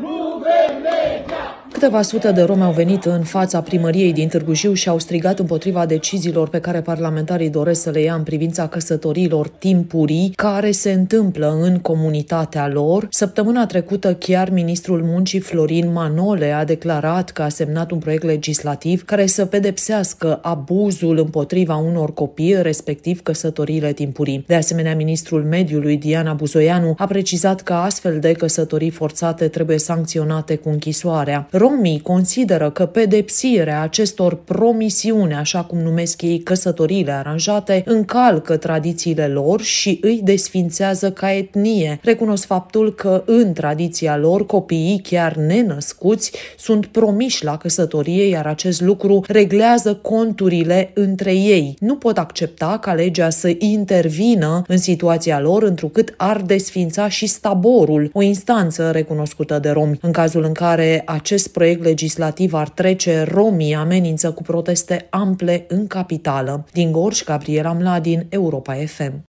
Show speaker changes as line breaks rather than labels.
Nu vrem legea!
Câteva sute de romi au venit în fața primăriei din Târgu Jiu și au strigat împotriva deciziilor pe care parlamentarii doresc să le ia în privința căsătoriilor timpurii care se întâmplă în comunitatea lor. Săptămâna trecută chiar ministrul muncii Florin Manole a declarat că a semnat un proiect legislativ care să pedepsească abuzul împotriva unor copii, respectiv căsătoriile timpurii. De asemenea, ministrul mediului Diana Buzoianu a precizat că astfel de căsătorii forțate trebuie sancționate cu închisoarea. Romii consideră că pedepsirea acestor promisiuni, așa cum numesc ei căsătoriile aranjate, încalcă tradițiile lor și îi desfințează ca etnie. Recunosc faptul că în tradiția lor copiii chiar nenăscuți sunt promiși la căsătorie, iar acest lucru reglează conturile între ei. Nu pot accepta ca legea să intervină în situația lor, întrucât ar desfința și staborul, o instanță recunoscută de romi. În cazul în care acest proiect legislativ ar trece, romii amenință cu proteste ample în capitală. Din Gorj, Gabriela Mladin, Europa FM.